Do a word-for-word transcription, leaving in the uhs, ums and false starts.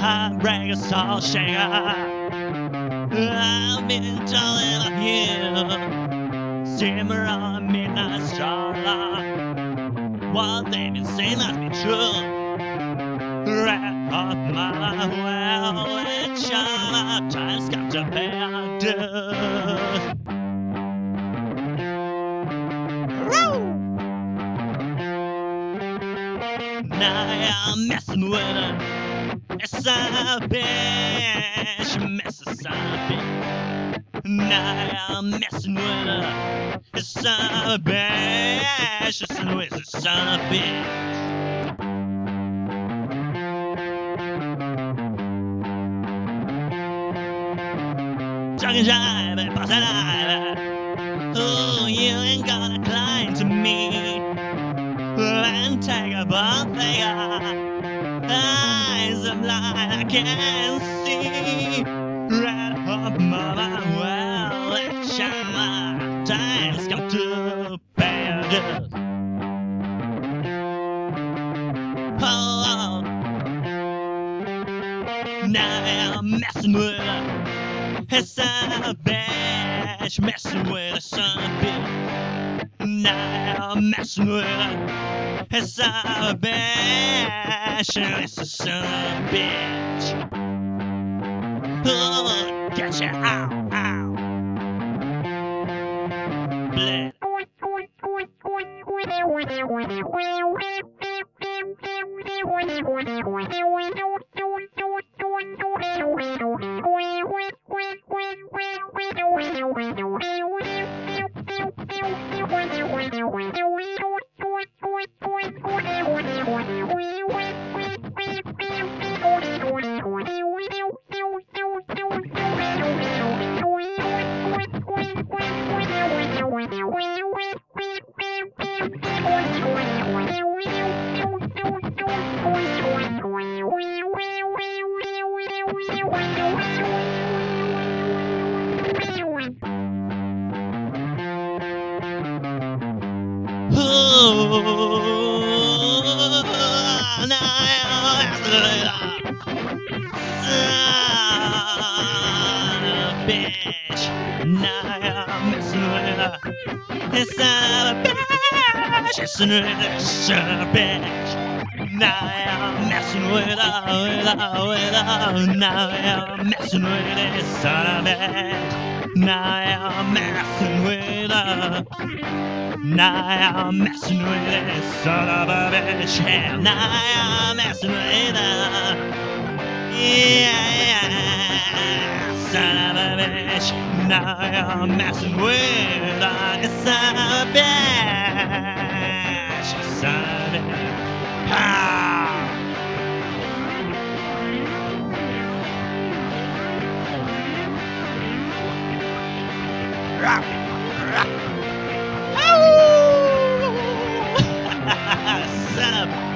heartbreaker, soul shaker. I've been told of you, simmer on midnight starlight. What they've been saying must be true. Wrap up my well and shine. Time's come to pay our dues. Now I'm messing with her. It's a bitch, Mississippi. Now I'm messing with her. It's a bitch, it's a Mississippi. Talking jive, boss and I. Oh, you ain't gonna climb to me and take a bump there. Eyes of light I can't see. Red hot mama, well, let's shine my time's come to pay a dues. Oh, now I'm messing with her. It's a bitch, messing with a son of a bitch. Now I'm messing with her. It's a bitch, it's a son of a bitch. Oh, get you out, out. Blood. It's not a bitch, it's not a bitch. Now I'm messing with her, with her, with her. Now I'm messing with this son of a bitch. Now I'm messing with her. Now I'm messing with this son of a bitch. Yeah, now I'm messing with her. Yeah, yeah, son of a bitch. Now I'm messing with her. It's son of a bitch. Son of a bitch. Ah! Rock, rock. Son of a